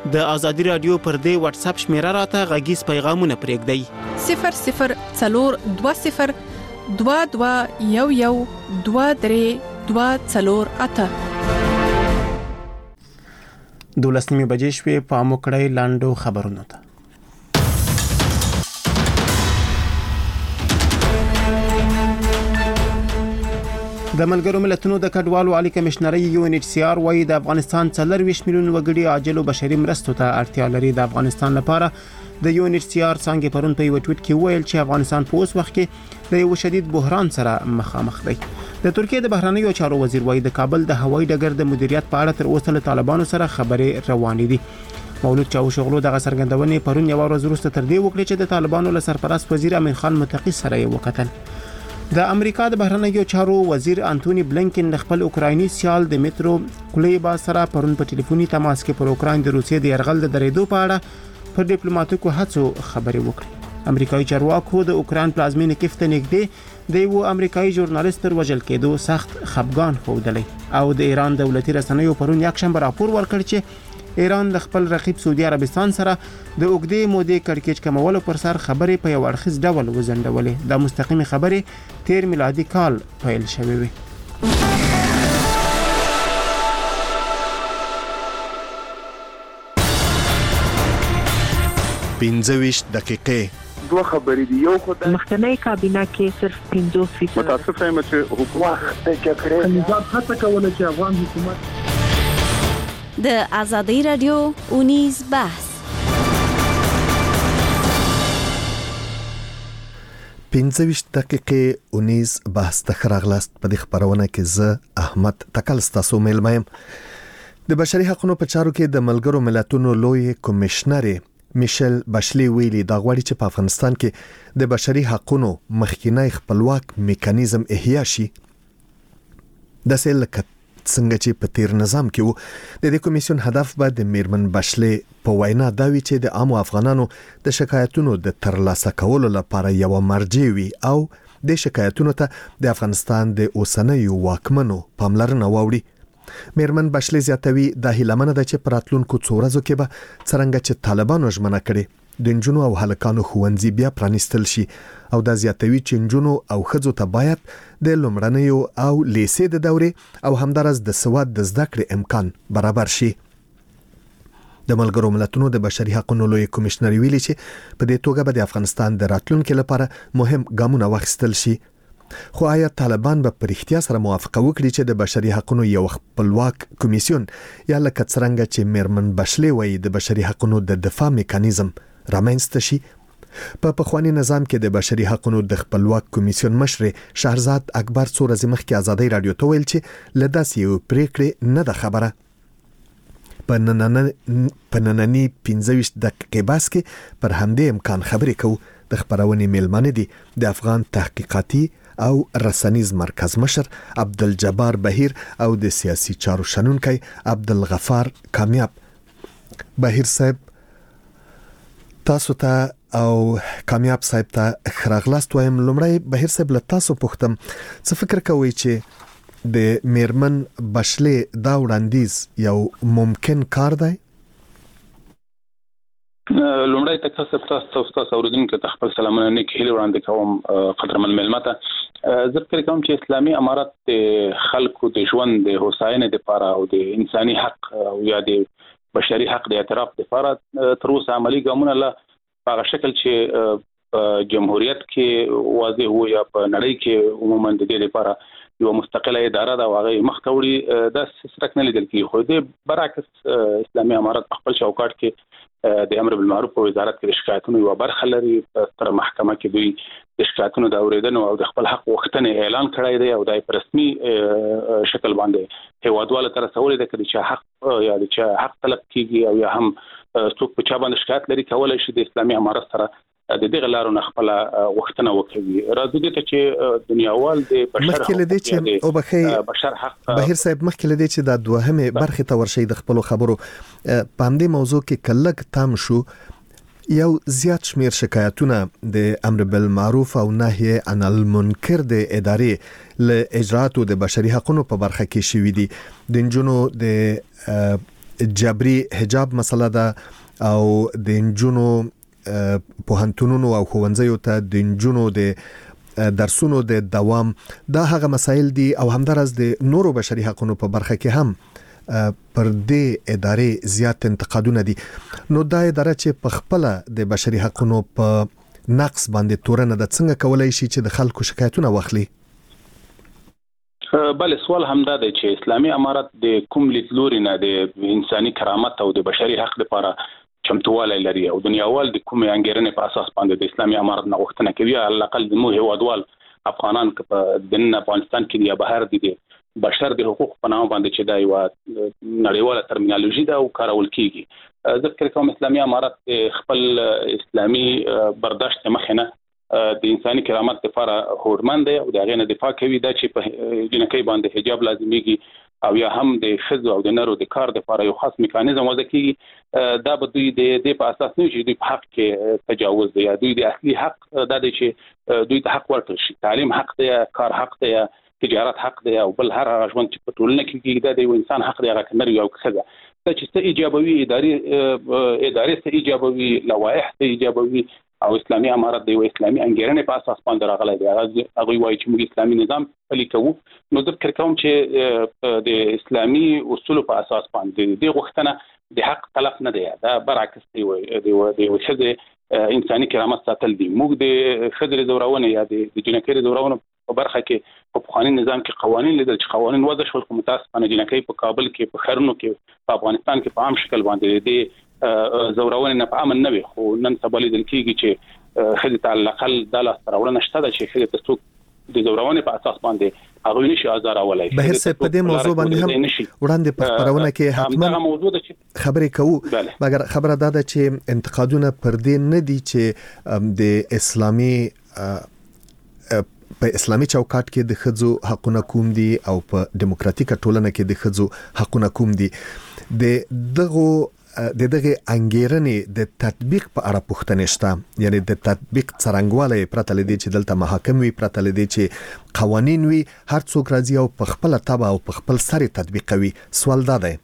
د ازادي رادیو پر دې واتس اپ شمیره راته غږیز پیغامونه پرېږدئ 0020 22 23 12 بجې شوې په موکړی لاندو خبرونو ته د ملګرو ملتونو د کډوالو عالی کمشنري UNHCR وايي د افغانستان 40 میلیون وګړي عاجل او بشري مرستو ته اړتیا لري. د افغانستان لپاره د UNHCR څنګه پرون په یو ټویټ کې ویل چې افغانستان په اوس وخت کې د یو شدید بحران سره مخامخ دی. د ترکیه د بهرنیو چارو وزیر وايي د کابل د هوایي ډګر د مدیریت په اړه تر اوسه له طالبانو سره خبرې روانې دي. مولود چاوشغلو دغه څرګندونې پرون یو ورځ وروسته تر دې وکړه چې د طالبانو له سرپرست وزیر امین خان متقی سره یې وکتل. د امریکا د بهرنیو چارو وزیر انټونی بلنکن خپل اوکرایني سیال دمیترو کلیبا سره پرون په ټلیفوني تماس کې پر اوکراین د روسیې د یرغل د درېدو په اړه په ډیپلوماټیکو هڅو خبرې وکړې. امریکایي چارواکو د اوکراین پلازمینې کیف ته نږدې د یو امریکایي ژورنالیست تر وژل کېدو سخت خفګان ښودلی او د ایران دولتي رسنیو پرون یکشنبه راپور ورکړ چې ایران د خپل رقیب سعودي عربستان سره د اوږدې مودې کړکېچ کمولو پر سر خبرې په یو اړخیز ډول وزندولې. د مستقیمې خبرې 13 میلادي کال پیل شوې وي. 25 دقیقې دوه خبرې دی. یو خدای مخکنی کابینه کې صرف 50% متاسف یم چې حکومت د کړې نظام هڅه کوله چې افغان حکومت د ازادي رادیو اونیز بحث 25 دقیقې اونیز بحث ته راغلاست. په دې خبرونه کې زه احمد تکل ستاسو ملمایم. د بشري حقوقو په چارو کې د ملګرو ملتونو لوی کمشنر میشل باشلی ویلي دا غواړي چې په افغانستان کې د بشري حقوقو مخکینی خپلواک میکانیزم احیا شي. د سلکت څنګه چې په تیر نظام کې وو. د دې کمیسیون هدف به د میرمن باشلی په وینا دا وی چې د عام افغانانو د شکایتونو د ترلاسه کولو لپاره یو مرجع وي او د شکایتونو ته د افغانستان د اوسنیو واکمنو پاملرنه ووړي. میرمن باشلی زیاتوي د هیلمنه د چې پراتلونکو څو ورځو کې به څرنګه چې طالبانو ژمنه کړي د نجونو او هلکانو ښوونځي بیا پرانیستل شي او د زیاتوي چې نجونو او ښځو ته باید د لومړنیو او لیسې د دورې او همدارس د سواد د زده کړې امکان برابر شي. د ملګرو ملتونو د بشري حقوقو لوی کمشنر ویلي چې په دې توګه به د افغانستان د راتلونکو لپاره مهم ګامونه واخیستل شي. خو آیا طالبان به پر اختیار سره موافقه وکړي چې د بشري حقوقو یو خپلواک کمیسیون یا لکه څنګه چې میرمن باشلی وایي د بشري حقوقو د دفاع میکانیزم رامنځته شي؟ په پخوانی نظام کې د بشري حقوقو د خپلواک کمیسیون مشر شهرزاد اکبر څو ورځې مخکې ازادي رادیو ته ویل چې لداسې یو پریکړه نه ده خبره. په نننی 25 دقیقې بس کې پر همدې امکان خبرې کوو. د خبرونې میلمانه دي د افغان تحقیقاتي او رسنیز مرکز مشر عبدالجبار بهیر او د سیاسي چارو شنونکی عبدالغفار کامیاب. بهیر صاحب تاسو ته او کامیاب صاحب ته خراغلاست وایم. لومړی بهیر صاحب له تاسو پوښتم څه فکر کوئ چې د میرمن باشلی دا وړاندیز یو ممکن کار دی؟ لومړی تاسو اوریدونکو ته خپل سلامونه نیک هیله وړاندې کوم. قدرمن ملمته زه فکر کوم چې اسلامي امارت د خلکو د ژوند د هوساینې لپاره او د انساني حق او یا د بشري حق د اعتراف لپاره تر اوسه عملی ګامونه له هغه شکل چې جمهوریت کې واضح وو یا په نړۍ کې عموما د دې لپاره یو مستقله اداره دا واغې مخکوري د سرک نه لیدل کی. خو د برعکس اسلامي امارت خپل چوکاټ کې د امر بالمعروف او وزارت کې شکایتونو یو برخه لري. تر محکمه کې دوی د شکایتونو د اوریدنې او د خپل حق وختنه اعلان کړی دی او د رسمي شکل باندې هیوادوالو تر رسولې ده چې حق یا د حق طلب کیږي او یا هم څوک په چا باندې شکایت لري کولای شي د اسلامي امارت سره د دغه لارو نه خپل وختنه وکړي. راځي ته چې دنیاوال د بشر حق او بشر حق بهیر صاحب مخکې لدی چې د دوهمه برخه ته ورشي د خپل خبرو په همدې موضوع کې کلک تام شو. یو زیات شمیر شکایتونه د امر بالمعروف او نهی عن المنکر د ادارې له اجراتو د بشري حقوقو په برخه کې شوې دي. د نجونو د جبري حجاب مسله ده او د انجونو پوهنتونونو او ښوونځیو ته د انجونو د درسونو د دوام دا هغه مسایل دي او همدارس د نورو بشري حقوقو په برخه کې هم پر دې ادارې زیات انتقادونه دي. نو دا اداره چې په خپل د بشري حقوقو په نقص باندې تورنه د څنګه کولای شي چې د خلکو شکایتونه واخلي؟ بله سوال همدا دی چې اسلامي امارت د کوم لیدلوري نه د انساني کرامت او د بشري حق لپاره چمتوالی لري او دنیاوال د کومې انګیرنې په اساس باندې د اسلامي امارت نه غوښتنه کوي على الاقل د مو هیوادوال افغانان په دننه افغانستان کې یا بهر دي بشر د حقوق په نامه باندې چې دا یو نړیواله ترمینالوژي ده او کارول کیږي. ذکر کوم اسلامي امارت خپل اسلامي برداشت مخنه د انساني کرامت لپاره هوډمن دی او د هغې نه دفاع کوي دا چې په جنکۍ باندې حجاب لازميږي او یا هم د خزو او د نرو د کار لپاره یو خاص میکانیزم وضع کیږي. دا به دوی د په اساس نه چې دوی په حق کې تجاوز دی یا دوی د اصلي حق دا دی چې دوی ته حق ورکړل شي. تعلیم حق دی، کار حق دی، تجارت حق دی او بل هر ژوند چې په ټولنه کې کیږي دا د انسان حق دی هغه کنه یو خزه دا چې څه ایجابوي ادارې څه ایجابوي لوایح څه ایجابوي او اسلامي امارت د اسلامي انګیرنې په اساس باندې راغلی دی. هغه وایي چې موږ اسلامي نظام پلي کوو. نو ذکر کوم چې د اسلامي اصول په اساس باندې د غوښتنه د حق طلب نه دی، دا برعکس دی د خزه انساني کرامت ساتل دي. موږ د خزه زورونه یا د جنکۍ زورونه په برخه کې په قانوني نظام کې قوانين لیدل چې قوانين وضع شول کوم متاسفانه جنکۍ په کابل کې په خرنو کې په افغانستان کې په عام شکل باندې د زورونه نه په امن نه وي. خو نن سبا لیدل کېږي چې خزه تعلقل د لاس راوړنه شته چې خزه تاسو د زورونه په اساس باندې هغه نشي آزار اولای. بهر څه په دې موضوع باندې هم وړاندې په خبرونه کې حتما موضوع ده چې خبرې کوو، مګر خبره دا ده چې انتقادونه پر دې نه دي چې د اسلامي په اسلامي چوکاټ کې د خځو حقونه کوم دي او په دیموکراتیکه ټولنه کې د خځو حقونه کوم دي. دغه انګیرنې د تطبیق په اړه پوښتنه شته، یعنی د تطبیق څرنګوالی پرته لدی چې دلته محاکم وي، پرته لدی چې قوانین وي، هر څوک راځي او په خپل تبع او په خپل سر تطبیقوي. سوال دا دی.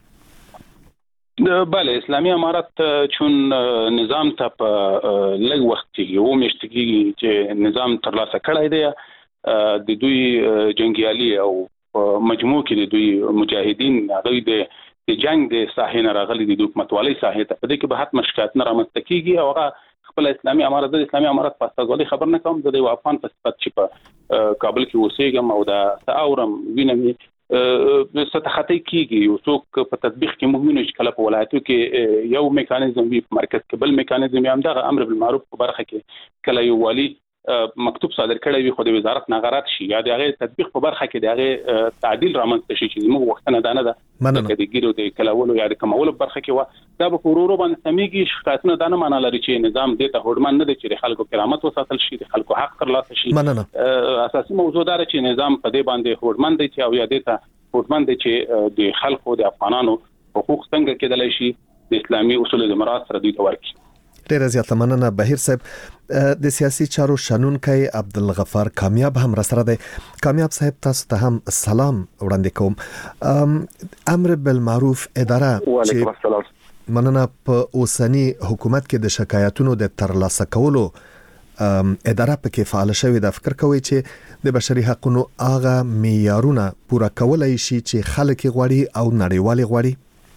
بله اسلامي امارت چون نظام ته په لږ وخت کې یو میاشت کې چې نظام ترلاسه کړی دی د دوی جنگیالي او مجموع کې د دوی مجاهدین هغه د جنگ د ساحې نه راغلي د حکومتوالي ساحې ته په دې کې به حتما شکایت نه رامنځته کیږي او هغه خپل اسلامي امارت په استازولۍ خبر نه کوم د افغان په صفت چې په کابل کې اوسېږم او د اورم وینم ستخطي کیږي یو څوک په تطبیق کې موږ چې کله په ولایتو کې یو میکانیزم وي په مرکز کې بل میکانیزم هم د امر بالمعروف په برخه کې کله یو والی مکتوب صادر کړی وي خو د وزارت نغارات شي یا د هغه تطبیق په برخه کې د هغه تعدیل رامنځته شي چې موږ وختونه دانه ده د ګیرو د کلاولو یا د کمولو برخه کې و دا به ورورو باندې سميږي شکایتونه دانه معنا لري چې نظام د ته هوډمن نه دي چې خلکو کرامت وساتل شي د خلکو حق ترلاسه شي. اساسي موضوع دا چې نظام په دې باندې هوډمن دی چې او یا د ته هوډمن دی چې د خلکو د افغانانو حقوق څنګه کېدلای شي د اسلامي اصول د مراعات سره دوی ته ورکړي. ډیره زیاته مننه بهیر صاحب. د سیاسي چارو شنونکی عبدالغفار کامیاب هم را سره دی. کامیاب صاحب تاسو ته هم سلام وړاندې کوم. امر بالمعروف اداره چې مننه په اوسنی حکومت کې د شکایتونو د ترلاسه کولو اداره پکې فعال شوې ده، فکر کوي چې د بشري حقوقو هغه معیارونه پوره کولای شي چې خلک غواړي او نړیوال غواړي؟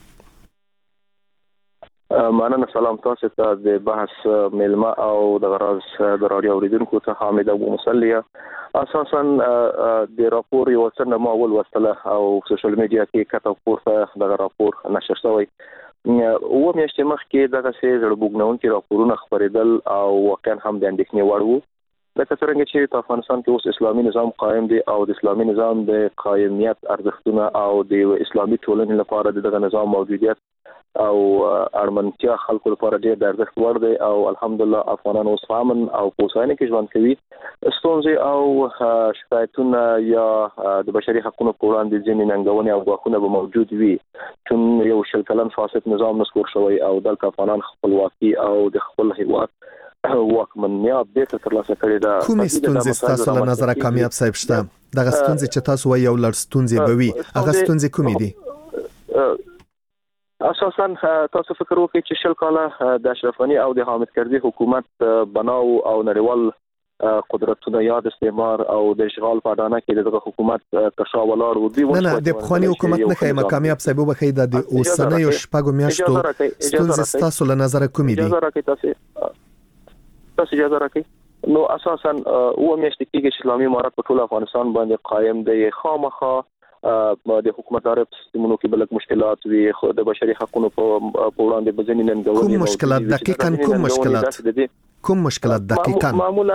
مننه. سلام تاسو ته د بحث ملما او د غراز د رادیو اوریدونکو ته حامد ابو مسلیه. اساسا د راپور یو څنګه ما اول وسله او سوشل میډیا کې کته پورته د راپور نشر شوی او میاشتې مخکې دغه څه زړبوګنون کې راپورونه خبرېدل او واقعا هم د اندېښنې وړ وو. لکه څنګه چې په افغانستان کې اوس اسلامي نظام قائم دی او د اسلامي نظام د قائمیت ارزښتونه او د اسلامي ټولنې لپاره دغه نظام موجودیت او ارمنتیا خلکو لپاره ډېر د ارزښت وړ دی او الحمدلله افغانان اوس امن او په اوساینه کې ژوند کوي. ستونزې او شکایتونه یا د بشري حقوقو په وړاندې ځینې ننګونې او ګواښونه به موجود وي چون یو شل کلن فاسد نظام نسکور شوی او دلته افغانان خپلواکي او د خپل هیواد واکمنیت د ترلاسه کړی دا. کومې ستونزې تاسو له نظر کامیاب صاحب شته؟ دغه ستونزې چې تاسو وایي یو لړ ستونزې به وي، هغه ستونزې کومې دي؟ اساسا تاسو فکر وکړئ چې شل کاله د اشرف غنی او د حامد کرزي حکومت بناو او نړیوال قدرتونه یاد استعمار او د اشغال په اډانه کې د حکومت تشا ولاړ و دی نه د بخوانی حکومت نه خیمه کامیاب صاحب وبخې د اوسنۍ شپږو میاشتو ستونزې تاسو له نظر کومې دي اجازه راکړئ تاسو اجازه راکړئ نو اساسا و میاشتې کې اسلامي امارات په ټول افغانستان باندې قائم دی خامخا د حکومتدار سیستمونو کې بلک مشکلات وي خو د بشري حقوقو په وړاندې بزنی ننګونې کوم مشکلات دقیقاً کوم مشکلات دقیقاً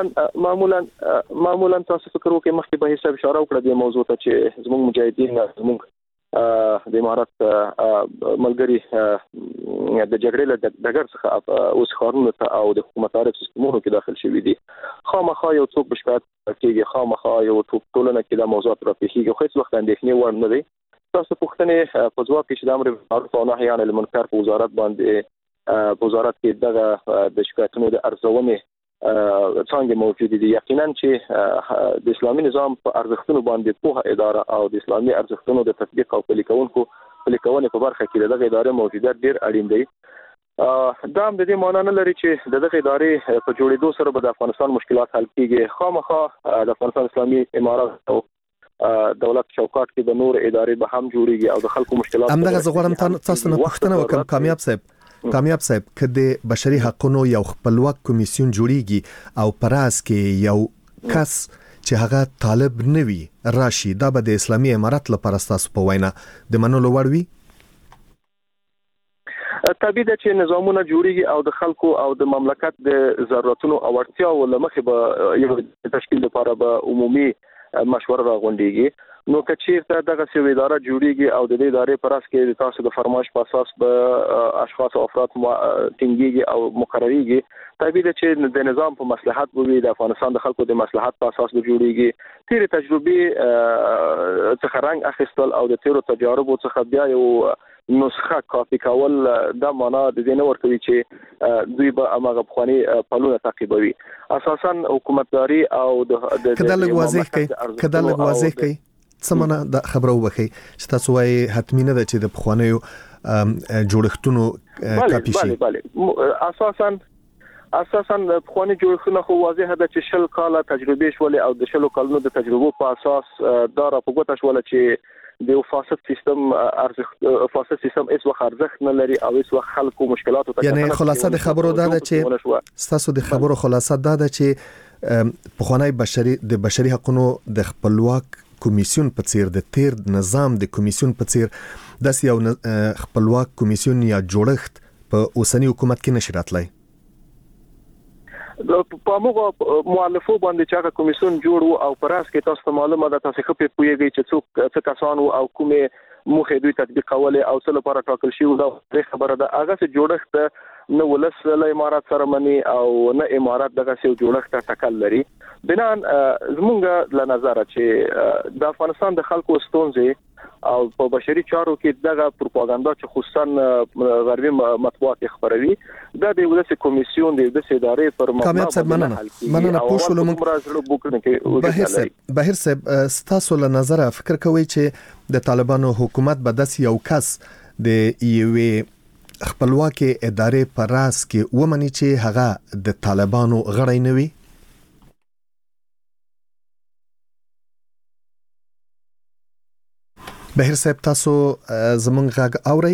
معمولا تاسو فکر وکړئ مخکې به حساب اشاره وکړه د موضوع ته چې زموږ مجاهدین زموږ د امارات ملګری د جګړې له ډګر څخه اوس خارونه ته او د حکومتدار سیستمونو کې داخل شوي دي خامخا یو څوک بشکات کېږي خامخا یو ټولنه کې د موضوعات راپېښیږي خو هیڅ وخت اندېښنې وړ نه دی تاسو پوښتنې په ځواب کې چې د امر بالمعروف او نهي عن المنکر په وزارت باندې په وزارت کې دغه د شکایتونو د ارزونې څنګه موجود دي یقینا چې د اسلامي نظام په ارزښتونو باندې په اداره او د اسلامي ارزښتونو د تطبیق او پلي کولو په برخه کې دغه ادارې موجودیت ډیر اړین دی دا هم د دې معنی نه لري چې دغه ادارې په جوړېدو سره به د افغانستان مشکلات حل کیږي خامخا د افغانستان اسلامي امارات او دولت چوکاټ کې د نور ادارې به هم جوړيږي او د خلکو مشکلات همدغه زغورم تاسو نه پوښتنه وکم کامیاب صاحب کله بشري حقوقو یو خپلواک کمیسیون جوړیږي او پراس کې یو کس چې هغه طالب نوي راشي دا به د اسلامي امارات لپاره تاسو په وینا د منلو وړ وي طبيعي ده چې نظامونه جوړيږي او د خلکو او د مملکت د ضرورتونو او اړتیاو لمخې به یو تشکیل لپاره به عمومي مشوره راغونډيږي نو کچېرته دغه سیو اداره جوړیږي او د دې ادارې پر اساس کې تاسو د فرمایش په اساس به اشخاص او افراد ټینګيږي او مقرريږي طبيعي ده چې د نظام په مصلحت وي د افغانستان د خلکو د مصلحت په اساس به جوړیږي تیر تجربه څخه رنګ اخیستل او د تیرو تجاربو څخه بیا یو نسخه کاپی کول د معنا د دې نه ورکوي چې دوی به هغه بخواني پلونه تعقیبوي اساسا حکومتداري او د کله لږ واضح کوي سمونه د خبرو وبخي چې تاسو وايي حتمی نه ده چې د بخوانیو جوړښتونو کاپی شي اساسا بخواني جوړښتونه خو واضح ده چې شل کاله تجربه شولې او د شلو کلونو د تجربو په اساس دا را پګوت شول چې د فاسد سیستم اس وخت ارزښت نه لري او اس وخت خلکو مشکلاتو ته یعنی خلاصه د خبرو دا ده چې تاسو د خبرو خلاصه دا ده چې بخوانی بشري حقوقو د خپلواک کمیسیون په څیر د تیر نظام د کمیسیون په څیر د یو خپلواک کمیسیون یا جوړښت په اوسنی حکومت کې نشي راتلای په موږ مؤلفو باندې چې هغه کمیسیون جوړ او پراس کې تاسو معلومه ده تاسو خپل پوهیږئ چې څوک کسان او کومه موخه دوی تطبیق کولې او څه لپاره ټاکل شي دا خبره ده هغه چې جوړښت نه ولس له امارات سره مني او نه امارات دغه څه جوړښت ټاکل لري بنا زمونږ له نظر چې د افغانستان د خلکو ستونزې او په بشري چارو کې دغه پروپاګاندا چې خصوصا غربي مطبوعات خبروي دا د ولس کمیسیون د ادارې پر مبنا مننه پوښولم بهر صاحب تاسو له نظر فکر کوئ چې د طالبانو حکومت به د یو کس د یوې خپلواکي ادارې پر راس کې ومني چې هغه د طالبانو غړی نه وي بهر صاحب تاسو زمونږ غږ اورئ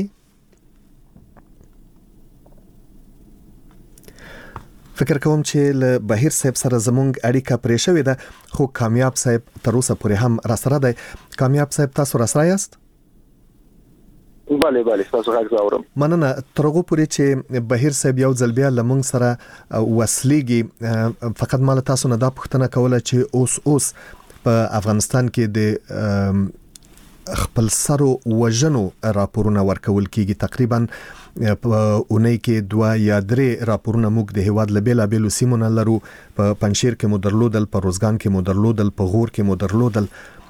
فکر کوم چې له بهر صاحب سره زمونږ اړیکه پرې شوې ده خو کامیاب صاحب تر اوسه پورې هم را سره دی کامیاب صاحب تاسو را سره یاست بله تاسو غږ اورم مننه ترغه پورې چې بهر صاحب یو ځل بیا لمونږ سره وسلیږي فقط مال تاسو نه دا پوښتنه کوله چې اوس په افغانستان کې د خپل سرو وژنو راپورونه ورکول کیږي تقریبا په اونۍ کې 2 یا 3 راپورونه موږ د هواد لبیلا بیلو سیمونه لرو په پنځیر کې مو درلودل په روزګان کې مو درلودل په غور کې مو درلودل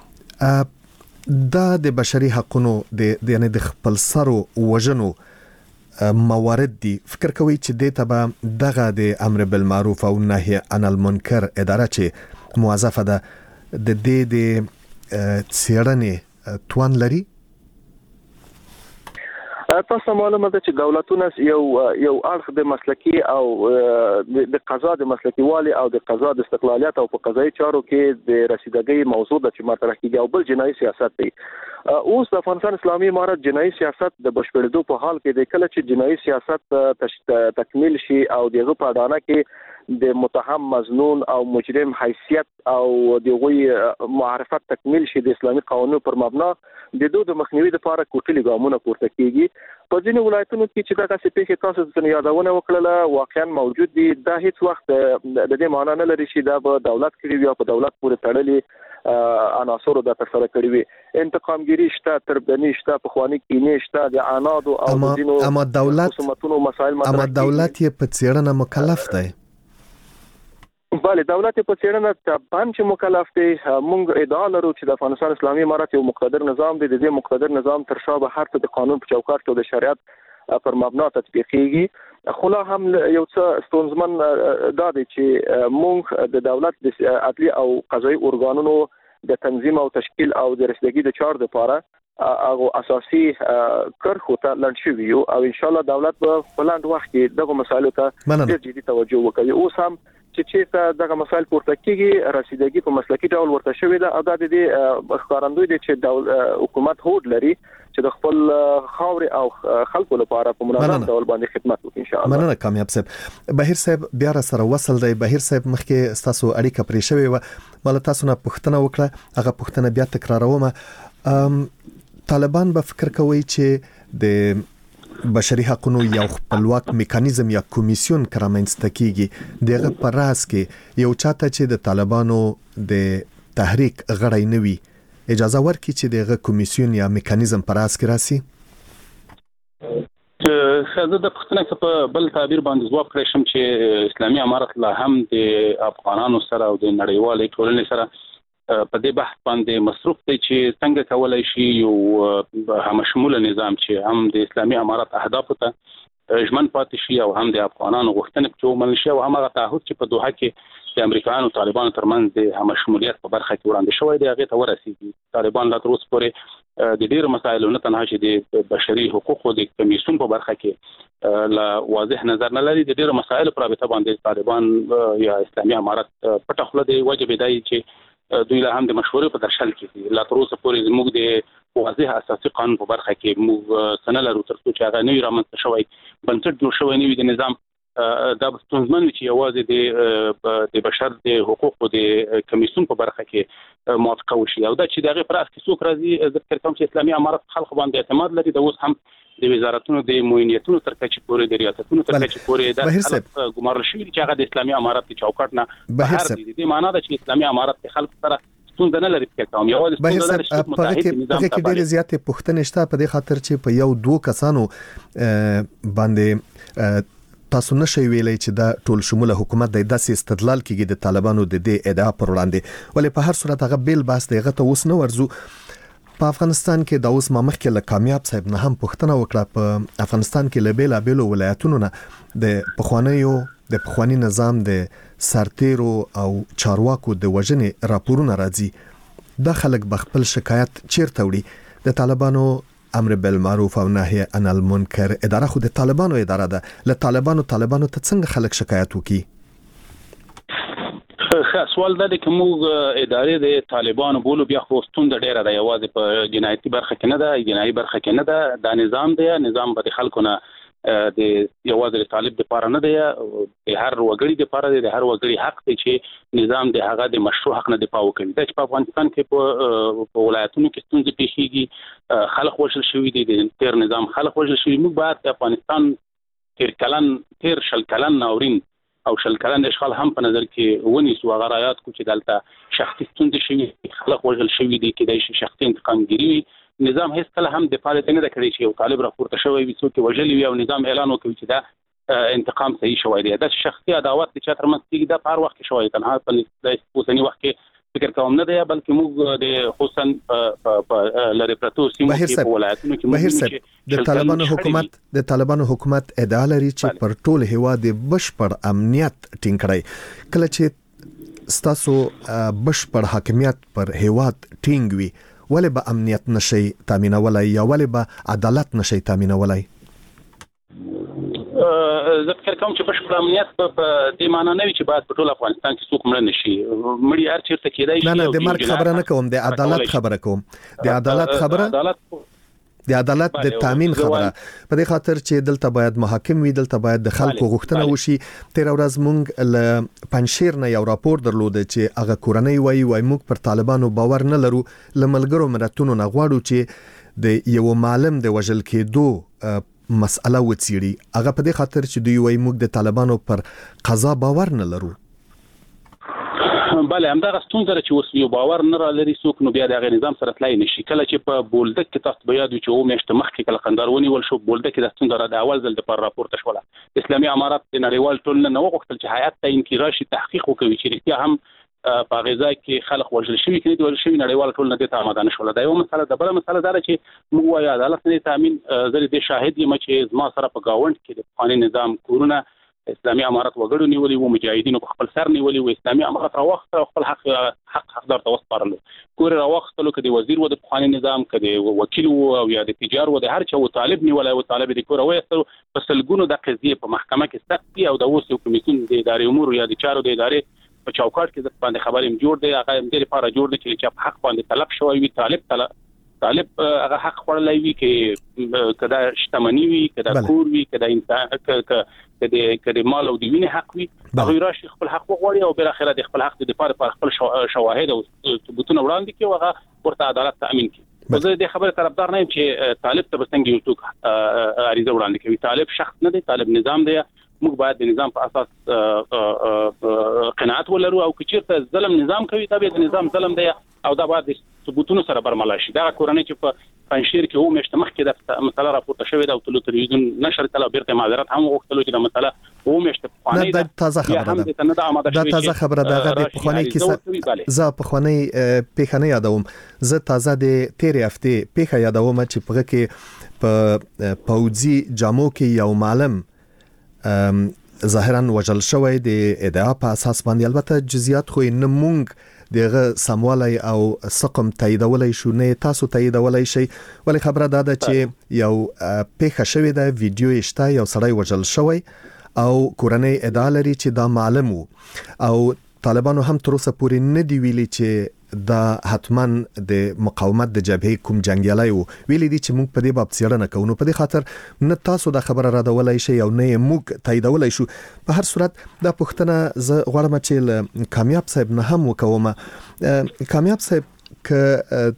دا د بشري حقوقو د یعنی د خپل سرو وژنو موارد دي فکر کوي چې د تبع دغه د امر بالمعروف او نهي عن المنکر اداره چې موظفه ده د دې د څېړنې توان لري تاسو معلومه ده چې دولتونه یو اړخ د مسلکی او د قضا د مسلکی والی او د قضا د استقلالیت او په قضایي چارو کې د رسیدګۍ موضوع د چې مطرح کیږي او بل جنایي سیاست دی. اوس د افغانستان اسلامي امارت جنایي سیاست د بشپړېدو په حال کې د کله چې جنایي سیاست تکمیل شي او دغه په اډانه کې د متهم مظنون او مجرم حیثیت او دغه معرفت تکمیل شي د اسلامي قانونو پر مبنا د دوه د مخنیوي لپاره کوټلي ګامونه پورته کیږي. په ځینې ولایتونو کې چې دغه څه تاسو ته یادونه وکړه واقعا موجود دي. دا هیڅ وخت د دې معنی نه لري چې دا به دولت کړی وي او په دولت پورې تړلي عناصر د ترسره کړی وي. انتقامګری شته، تربدنی شته، پخوانی کینې شته، د عنادو او دینو اما دولت حکومتونو مسایل مطرح اما دولت یې په څېړنه مکلف دی. بله دولت په څېړنه طبعاً چې مکلف دی. موږ ادعا لرو چې د افغانستان اسلامي امارت یو مقتدر نظام دی. د دې مقتدر نظام تر شا به هر څه د قانون په چوکاټ کې د شریعت پر مبنا تطبیقېږي. خو لا هم یو څه ستونزمن دا دی چې موږ د دولت د عدلي او قضایي ارګانونو د تنظیم او تشکیل او د رسیدګۍ د چار لپاره هغه اساسي کرخو ته لاندې شوی یو او ان شاء الله دولت په بلند وخت کې دغه مسایلو ته ډېر جدي توجه وکړي. اوس هم چې دغه مسایل پورته کیږي رسیدګي په مسلکی ډول ورته شوی ده. دا د دې ښکارندوی دی چې حکومت هوډ لري چې د خپل خاورې او خلکو لپاره په منظم ډول باندې خدمت وکړي ان شاء الله. مننه کامیاب صاحب. بهیر صاحب بیا را سره وصل دی. بهیر صاحب مخکې تاسو اړیکه پرې شوی و مله تاسو نه پوښتنه وکړه هغه پوښتنه بیا تکراروم. طالبان به فکر کوي چې د بشري حقوقو یو خپلواک میکانیزم یا کمیسیون کرامنځته کیږي دغه پر راس کې یو چاته چې د طالبانو د تحریک غړی نه وي اجازه ورکړي چې دغه کمیسیون یا میکانیزم پر راس کې راسي. زه د پښتنه په بل تعبیر باندې ځواب کړی شم چې اسلامي امارت لا هم د افغانانو سره او د نړیوالې ټولنې سره په دې بحث باندې مصروف دی چې څنګه کولای شي یو همشموله نظام چې هم د اسلامي امارت اهداف ته ژمن پاتې شي او هم د افغانانو غوښتنې په ومنل شي او هم هغه تعهد چې په دوحه کې د امریکایانو طالبانو ترمنځ د همشمولیت په برخه کې وړاندې شوی دی هغه ته ورسیږي. طالبان لا تر اوسه پورې د ډیرو مسایلو نه تنها چې د بشري حقوقو د کمیسیون په برخه کې لا واضح نظر نه لري. د ډیرو مسایلو پر رابطه باندې طالبان یا اسلامي امارت پټه خوله دی وجه دی چې دوی له هم د مشورې په درشل کې دي. لا تر اوسه پورې موږ د واضح اساسي قانون په برخه کې موږ سنه لرو تر څو چې هغه نوی رامنځته شوی بنسټ جوړ شوی نوی د نظام دا ستونزمن چې یوازې د بشر د حقوقو د کمیسیون په برخه کې موافقه وشي او دا چې دغه پر اساس کې څوک راځي ذکر کوم چې اسلامي امارت خلک باندې اعتماد لري. د اوس هم د وزارتونو د معاینتونو تر کچې پورې د ریاستونو تر کچې پورې د ګمارل شوی چې هغه د اسلامي امارت د چوکاټ نه بهر دي. د معنا ده چې اسلامي امارت د خلک سره ستونزه نه لري چې کوم یو د ستونزه لري چې متحد نظام په کې ډېر زیاتې پوښتنې شته په دې خاطر چې په یو دوه کسانو باندې تاسو نشئ ویلای چې دا ټول شموله حکومت د داسې استدلال کېږي د طالبانو د دې ادعا پر وړاندې ولې په هر صورت هغه بیل باس دغه ته اوس نه ورزو. په افغانستان کې د اوس مخکې له کامیاب صاحب نه هم پوښتنه وکړه په افغانستان کې له بیلابېلو ولایتونو نه د پخوانی نظام د سرتیرو او چارواکو د وژنې راپورونه راځي. د خلک بخپل شکایت چیرته وړي؟ د طالبانو امر بالمعروف او نهی عن المنکر اداره خو د طالبانو اداره ده. له طالبانو ته څنګه خلک شکایت وکړي؟ سوال دا دی چې موږ ادارې د طالبانو بولو بیا خو ستونزه ډیره ده یوازې په جنایتي برخه کې نه ده جنایي برخه کې نه ده. دا نظام به د خلکو نه د یوازې د طالب د پاره نه دی د هر وګړي د پاره دی د هر وګړي حق دی چې نظام د هغه د مشروع حق نه دفاع وکړي. د افغانستان کې په ولایتونو کې ستونزې پیښیږي خلک وژل شوي دي د تیر نظام خلک وژل شوي. موږ باید د افغانستان تیر شل کلن ناورین او شل کلن اشغال هم په نظر کې ونیسو. هغه رایات کو چې دلته شخصي ستونزې شوي خلک وژل شوي دي کېدای شي شخصي انتقامګیري نظام هیڅ کله هم دفاع نه کړی چې یو طالب راپورته شوی وي څوک وژلی وي او نظام اعلان وکړي چې دا انتقام صحیح شوی دی. دا شخصي عداوت چې تر منځ کېږي دا په هر وخت کې شوی تنها په اوسني وخت کې فکر کوم نه دی بلکې موږ د خصوصا په لری پرتو سیمو کې په ولایتونو کې د طالبانو حکومت ادعا لري چې پر ټول هیواد بشپړ امنیت ټینګ کړي. کله چې ستاسو بشپړ حاکمیت پر هیواد ټینګ وي ولې به امنیت نشي تامینولای یا ولې به عدالت نشي تامینولای؟ زه فکر کوم چې بشپړ امنیت په دې معنی نه وي چې باید په ټول افغانستان کې څوک مړ نشي، مړي هر چیرته کېدای شي. نه د مرګ خبره نه کوم، د عدالت خبره کوم، د عدالت خبره، د عدالت د تامین خبره. په دې خاطر چې دلته باید محاکم وي، دلته باید د خلکو غوښتنه وشي. تیر ورځ مونږ له پنځشیر نه یو راپور درلود چې هغه کورنۍ وایي مونږ پر طالبانو باور نه لرو، له ملګرو ملتونو نه غواړو چې د یو معلم د وژل کېدو مسأله وڅیړي. هغه په دې خاطر چې دوی وایي موږ د طالبانو پر قضا باور نه لرو. بله، همدغه ستونزه چې اوس یو باور نه را لري څوک، نو بیا د هغې نظام سره تلای نشي. کله چې په بولدک کې تاسو به یاد وي چې 2 میاشتې مخکې کله قندهار ونیول شو، بولدک کې د ستونزه د اول ځل دپاره راپورته شوله. اسلامي امارات د نړیوال ټولنې نه وغوښتل چې هیات تعیین کړي، راشي تحقیق وکوي چې رښتیا هم په غزا کې خلک وژل شوي کې دي وژل شوي. نړیوال ټولنه دې ته آماده نه شوله. دا یو مسله ده. بله مسله دا ده چې موږ وایو عدالت نه تامین. زه دې شاهد یم چې زما سره په گاونډ کې د پخواني نظام کورونه اسلامي امارات وګړو نیولي وو، مجاهدینو په خپل سر نیولي وو. اسلامي امارات راوخته خپل حقدار ته وسپارلو. کور راوختلو که د وزیر و د پخواني نظام، که د وکیل و او یا د تجار و، د هر چا و طالب نیولی و، طالب د کور وایستلو. په سلګونو د قضیې په محکمه کې سخت دي او د اوس یو کمیسیون د ادارې امور یا د چارو د ادارې په چوکاټ کې د باندې خبرې جوړ دی. هغه هم دې لپاره جوړ دی چې چا په حق باندې طلب شوی وي، طالب هغه حق خورلای وي، کې کدا شتمنی وي، کدا کور وي، کدا انسان کدا مال او د وینې حق وي، هغه راشي خپل حق وغواړي او بل اخره د خپل حق د لپاره خپل شواهد او ثبوتونه وړاندې کوي او هغه ورته عدالت تامین کوي. زه د خبره طرفدار نه یم چې طالب ته بسنګ یو څوک عریضه وړاندې کوي. طالب شخص نه دی، طالب نظام دی. موږ باید د نظام په اساس قناعت ولرو او که چیرته ظلم نظام کوي دا به د نظام ظلم دی او دا باید د ثبوتونو سره برملا شي. دا کورنۍ چې په پنځشیر کې 2 میاشتې مخکې د مسله راپورته شوې ده او تلویزیون نشر کله بیرته معذرت هم وغوښتلو چې د مسله 2 میاشتې پخوانۍ ده. تازه خبره ده، دا تازه خبره ده. د پخوانۍ کیسه زه پخوانۍ پیښه نه یادوم، زه تازه د تیرې هفتې پیښه یادوم چې په کې په پوځي جامو کې یو معلم ظاهرا وژل شوی د ادعا په اساس باندې. البته جزئیات خو نه مونږ دغه سموالای او سقم تاییدولای شو، نه تاسو تاییدولای شي، ولی خبره ده چې یو پیښه شوې ده، ویډیو شته، یو سړی وژل شوی او کورنۍ ادعا لري چې دا معلم وو او طالبانو هم تر اوسه پورې نه دی ویلي چې دا حتما د مقاومت د جبهې کوم جنگیالي وو. ویلي دي چې موږ په دې باب څېړنه کوو. نو په دې خاطر نه تاسو دا خبره ردولای شي او نه موږ تاییدولای شو. په هر صورت دا پوښتنه زه غواړم چې کامیاب صاحب نه هم وکوم. کامیاب صاحب که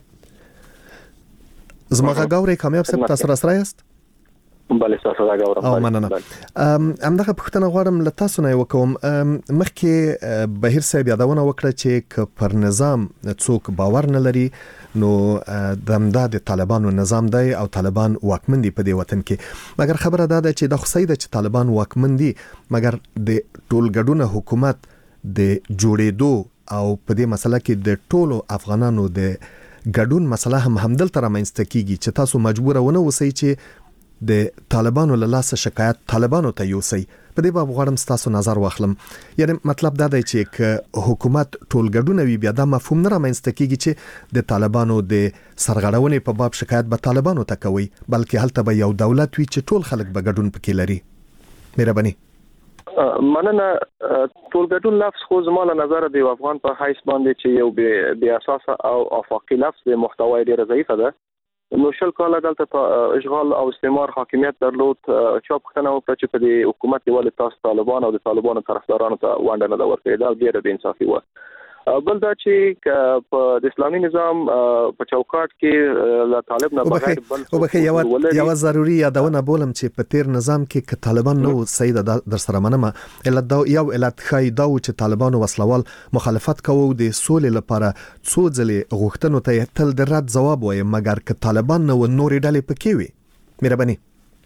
زما غاوري کامیاب صاحب تاسو را سره یاست؟ بله تاسو دا غواړم. او مننه. همدغه پوښتنه غواړم له تاسو نه وکوم. مخکې بهیر صاحب یادونه وکړه چې پر نظام څوک باور نه لري نو د طالبانو نظام دی او طالبان واکمن دي په دې وطن کې. مګر خبره ده چې د خصيده چې طالبان واکمن دي، مګر د ټولګډونه حکومت د جوړېدو او په دې مسله کې د ټولو افغانانو د ګډون مسله هم دلته رامنځته کیږي چې تاسو مجبور ونه اوسئ چې د طالبانو له لاسه شکایت طالبانو ته یوسي. په دې باب غواړم تاسو نظر واخلم. یعنی مطلب دا دی چې حکومت ټولګډونه وي، بیا دا مفهوم نه رامنځته کیږي چې د طالبانو د سرغړونې په باب شکایت به طالبانو ته کوي، بلکې هلته به یو دولت وي چې ټول خلک به ګډون پکې لري. مهرباني. مننه. ټولګډون لفظ خو زما له نظر د افغان په حیث باندې چې یو بې اساسه او افاقي لفظ د محتوا ډیره ضعیفه ده. نو شل کاله دلته په اشغال او استعمار حاکمیت درلود. چا پوښتنه وکړه چې په دې حکومت ولې تاسو طالبان او د طالبانو طرفدارانو ته ونډه نه ورکړې. دا ډیره بې انصافي وه. بل دا چې په د اسلامي نظام په چوکاټ کې له طالب نه بغیر بل یو ضروري یادونه بولم چې په تیر نظام کې ک طالبان نو سید در سره منمه علت دا یو علت خای دا چې طالبانو وسلوال مخالفت کوو د سولې لپاره څو ځلې غوښتنو ته تل د رد جواب وایي، مګر ک طالبان نو نورې ډلې پکې وي. مهرباني.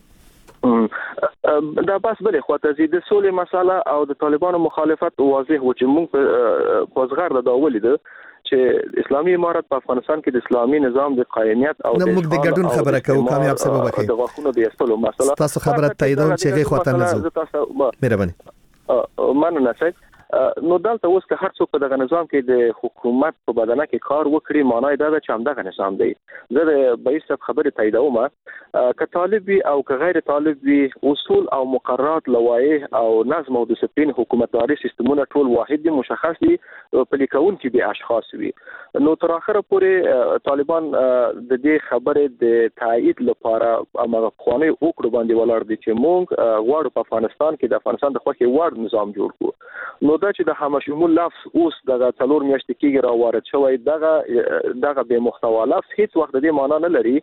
دا بس بلې خواته زی د سولې مسله او د طالبانو مخالفت واضح و چې موږ په صغر دا ولیدو چې اسلامي امارت په افغانستان کې د اسلامي نظام د قائمیت او د موږ د ګډون خبره کوو. کامیاب سبب وکړي د غوښنو د استلو مسله تاسو خبره تاییدوم چې غي خواته نه زو. مهرباني. مننه سید. نو دلته اوس که هر څوک په دغه نظام کې د حکومت په بدنه کې کار وکړي معنی دا ده چې همدغه نظام دی. زه د بهیر خبرې تاییدوم که طالب وي او که غیر طالب وي اصول او مقررات لوایح او نظم او ډیسپلین حکومتداري سیستمونه ټول واحد دي مشخص دي پلي کوونکي به اشخاص وي. نو تر اخره پورې طالبان د دې خبرې د تایید لپاره هغه قانوني وکړو باندې ولاړ دي چې موږ غواړو په افغانستان کې د افغانستان د خوښي وړ نظام جوړ کړو. نو دا چې د همشمول لفظ اوس د 4 میاشتې کېږي را وارد شوی دغه به محتوا لفظ هیڅ وخت د دې معنا نه لري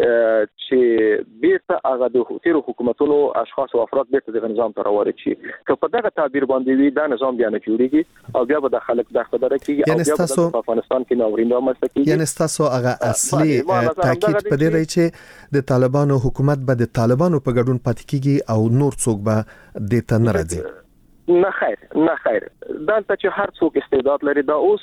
چې بیرته هغه د تیرو حکومتونو اشخاص او افراد بیرته د نظام ته راوړي شي. که په دغه تعبیر باندې وي دا نظام بیا نه جوړیږي او بیا به د خلک د خبره کېږي او بیا په افغانستان کې ناورین رامنځته کېږي. یعنی تاسو هغه اصلي تاکید په دې دی چې د طالبانو حکومت به د طالبانو په ګډون پاتې کېږي او نور څوک به د ته نه راځي. نه خیر دلته چې هر څوک استعداد لري دا اوس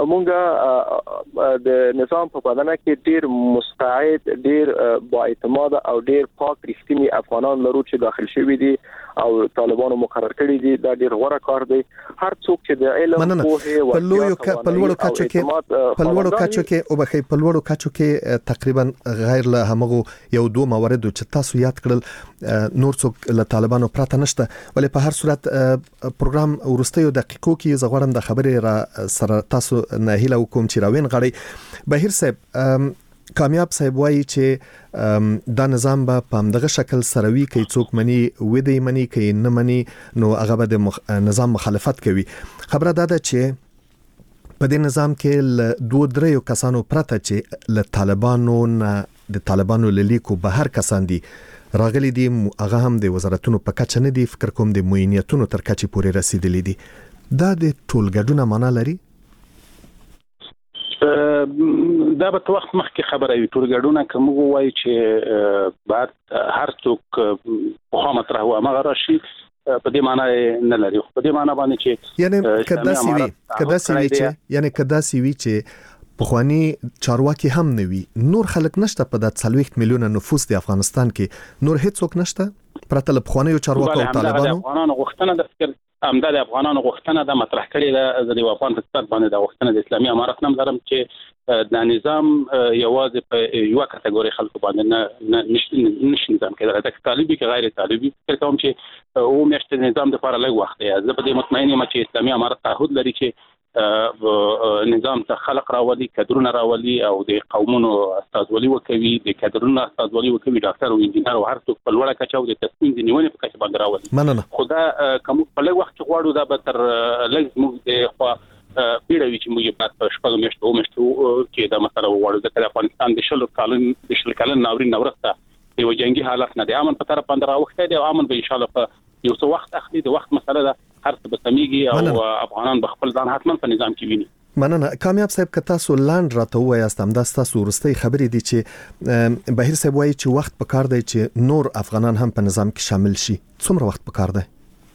مونږه د نظام په بدنه کې ډیر مستعد ډیر با اعتماد او ډیر پاک رښتینی افغانان لرو چې داخل شوي دي او طالبانو مقرر کړی دي دا ډیر غوړه کار دی. هر څوک چې د علم په لوړو کچو کې او بخې په لوړو کچو کې تقریبا غیر له همغه یو دوه موارد چې تاسو یاد کړل نور څوک له طالبانو پراته نشته ولې په هر صورت پروګرام ورستیو دقیقو کې زغړم د خبرې را سره تاسو نه هیله وکوم چې راوین غړي. بهیر صاحب کامیاب صاحب وایي چې دا نظام به په همدغه شکل سروي کوي څوک مني ودی مني کوي نه مني نو هغه به د نظام مخالفت کوي. خبره دا ده چې په دې نظام کې 2-3 کسانو پرته چې له طالبانو نه د طالبانو لیکو بهر کسان دي راغلي دي هغه هم د وزارتونو په کچه نه دي فکر کوم د معینیتونو تر کچې پورې رسیدلي دي. دا د ټولګډونه معنا لري. دا به وخت مخکې خبره وي ټولګډونه کوم وایي چې بعد هر څوک په مطرح هو هغه راشي په دې معنی نه لري. په دې معنی باندې چې یعنی کدا سی وی چې پخوانی چارواکي هم نه وي نور خلک نشته په د 40 میلیونه نفوس د افغانستان کې نور هیڅ څوک نشته پرته له پخوانی چارواکو او طالبانو. افغانانو غوښتنه د فکر همدا د افغانانو غوښتنه د مطرح کړي د افغان په ستر باندې د غوښتنه د اسلامي امارت نوم لرم چې د نظام یوازې په یو کټګوري خلکو باندې نشي نظام کې د طالبي کې غیر طالبي فکر کوم چې او مشته نظام د لپاره لږ وخت دی. زه په دې مطمئن یم چې اسلامي امارت تعهد لري چې نظام ته خلق راولي کادرونه راولي او د قومونو استازولي وکوي د کادرونو استازولي وکوي ډاکټر او انجنیر او هر څوک په لوړه کچه او د تصمیم د نیولې په کچه باندې راولي. خدا کوم په لږ وخت غواړو دا به تر لږ موږ د خوا پیړوي چې موږ په شپږ میاشتو کې دا مسله وغواړو د افغانستان د شل کلن ناورین نورسته یو جنگي حالت نه د امن په طرف باندې راوخته دی او امن به ان شاء الله په یو څو وخت اخلي د وخت مسله ده هر څه به سميږي او افغانان به خپل ځان حتما په نظام کې ویني. مننه. کامیاب صاحب که تاسو لاند راته وایاست هم دا تاسو ورستۍ خبرې دي چې بهیر صاحب وایي چې وخت په کار دی چې نور افغانان هم په نظام کې شامل شي. څومره وخت په کار دی؟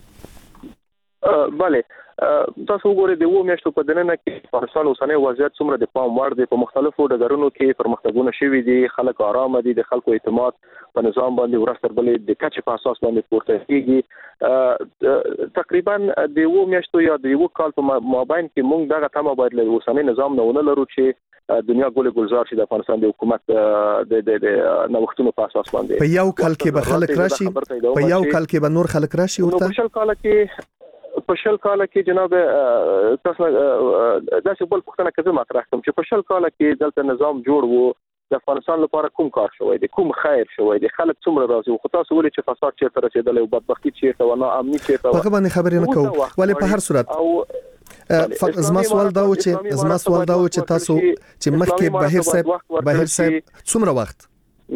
بله تاسو وګورئ د 2 میاشتو په دننه کې افغانستان اوسنۍ وضعیت څومره د پام وړ دی. په مختلفو ډګرونو کې پرمختګونه شوي دي خلک آرام دي د خلکو اعتماد په نظام باندې ورستر بلې د کچې په اساس باندې پورته کیږي. تقریبا د 2 میاشتو یا د 1 کال په مابین کې موږ دغه تمه باید له اوسنۍ نظام نه لرو چې دنیا ګل گلزار شي د افغانستان د حکومت د نوښتونو په اساس باندې. په یو کال کې به خلک راشي په یو کال کې به نور خلک راشي ورته په شل کال کې جناب تاسو داسې بل پوښتنه کوم مطرح کوم چې په شل کال کې دلته نظام جوړ وو د افغانستان لپاره کوم کار شوی دی کوم خیر شوی دی خلک څومره راضي خو تاسو ولې چې فساد چیرته رسیدلی او بدبختی چیرته و نه امنیت چیرته په باندې خبرې نه کوو ولې په هر صورت زما سوال دا و چې تاسو چې مخکې بهیر صاحب څومره وخت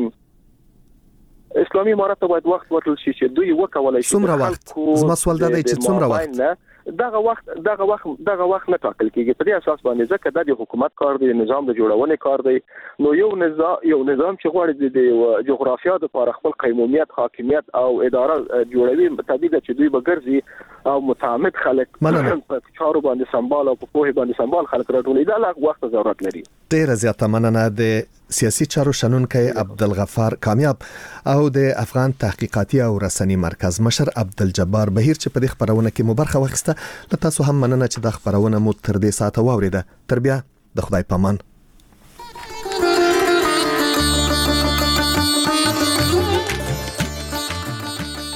اسلامي امارت ته باید وخت ورکړل شي چې دوی وکولای شي څومره وخت زما سوال دا دی چې څومره وخت دغه وخت نه ټاکل کیږي په دې اساس باندې ځکه د حکومت کار دی نظام د جوړونې کار دی نو یو نظام چې غواړي د جغرافیا د لپاره خپل قیمومیت حاکمیت او اداره جوړوي طبيعي ده چې دوی به ګرځي او متعمد خلک په چارو باندې سمبال او په پوهه باندې سمبال خلک راټولوي دا لږ وخت ضرورت لري. ډیره زیاته مننه. د سیاسي چارو شنونکي عبدالغفار کامیاب او د افغان تحقیقاتي او رسنی مرکز مشر عبدالجبار بهیر چې په دې خبرونه کې مبارخه وخسته. له تاسو هم مننه چې د خبرونه مو تر دې ساعت واوریده. تر بیا د خدای پامان.